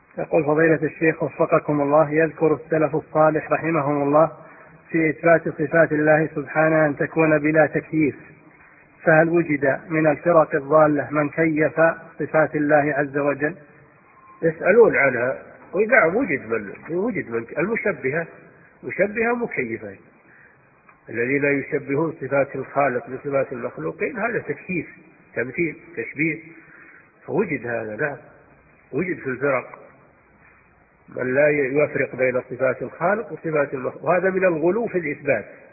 يقول فضيلة الشيخ وفقكم الله، يذكر السلف الصالح رحمهم الله في إثبات صفات الله سبحانه أن تكون بلا تكييف، فهل وجد من الفرق الضالة من كيف صفات الله عز وجل؟ يسألون عنها، ونعم وجد من المشبهة، مشبهة مكيفة، الذين يشبهون صفات الخالق بصفات المخلوقين، هذا تكييف، تمثيل، تشبيه، فوجد هذا. نعم وجد في الفرق من لا يفرق بين صفات الخالق وصفات المخلوق، وهذا من الغلو في الإثبات.